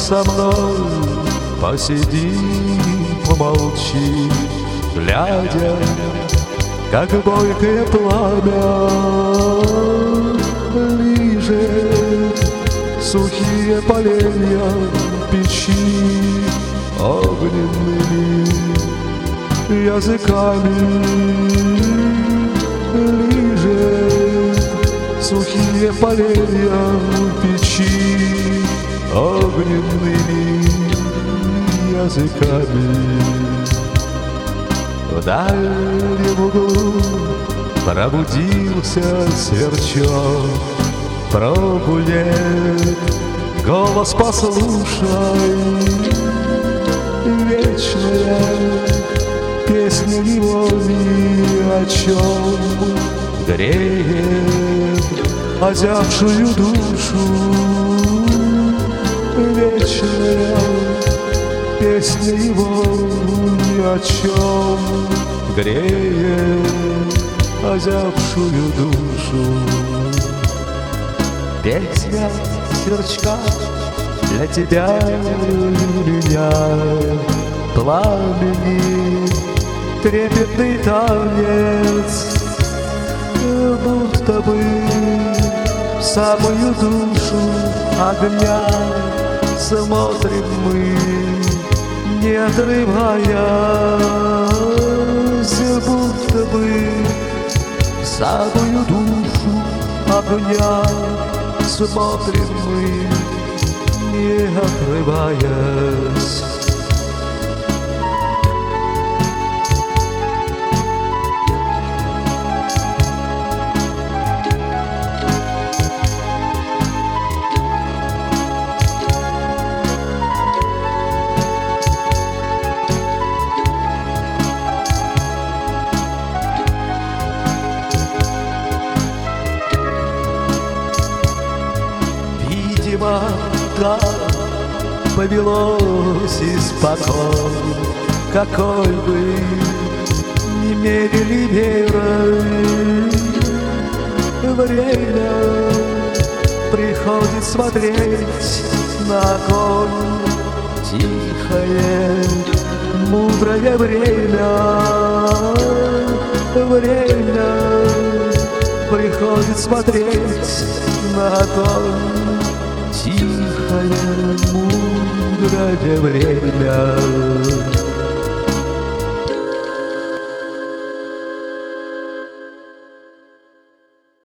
со мной посиди, помолчи, глядя, как бойкое пламя лижет сухие поленья печи огненными языками, лижет сухие поленья печи огненными языками. В дальнем углу пробудился сверчок, прогулет, голос послушай, вечная песня его ни о чем греет озябшую душу. Вечная песня его ни о чем греет озябшую душу. Песня сверчка для тебя и меня, пламени трепетный танец, будто бы в самую душу огня смотрим мы, не отрываясь, будто бы в самую душу огня смотрим мы, не отрываясь. Видимо, так повелось испокон, какой бы ни мерили верой, время приходит смотреть на огонь. Тихое, мудрое время, время приходит смотреть на огонь. Тихое, мудрое время.